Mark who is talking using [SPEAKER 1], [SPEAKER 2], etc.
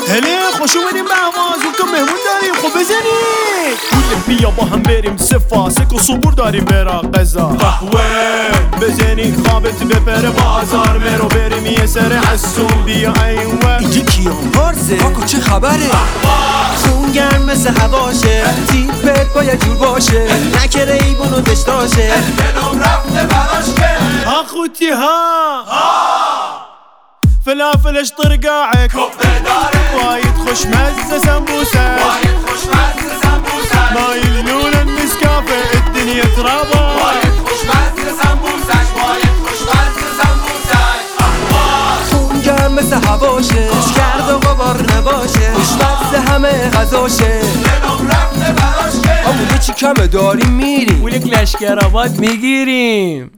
[SPEAKER 1] هله خوش اومدیم به احواز تو مهمون داریم خب بزنید بیا با هم بریم سفا سک و صبور داریم برا قضا قهوه بزنید خوابت بپره بازار مرو بریم یه سر حسون بیا اینوه
[SPEAKER 2] اینجا کیان پارزه کاکو چه خبره
[SPEAKER 3] خون گرم مثل هواشه تیپت باید جور باشه نکره ایبونو دشتاشه
[SPEAKER 4] دلم رفته براش که
[SPEAKER 1] اخوتي ها فلافلش طرقاعك
[SPEAKER 4] کفته داره
[SPEAKER 1] وايد خوش مزه سمبوسه
[SPEAKER 4] واید خوشمزه سمبوسش
[SPEAKER 1] ما يلون النسكافيه الدنيا ترابه
[SPEAKER 4] واید خوشمزه سمبوسش واید خوشمزه سمبوسش
[SPEAKER 3] خون گرم مثل هواشه کرد و غبار نباشه خوشمزه همه غذاشه
[SPEAKER 4] دلم رفته براش که
[SPEAKER 3] همونه چی کمه داریم میریم
[SPEAKER 1] ولك لشکر آباد میگیریم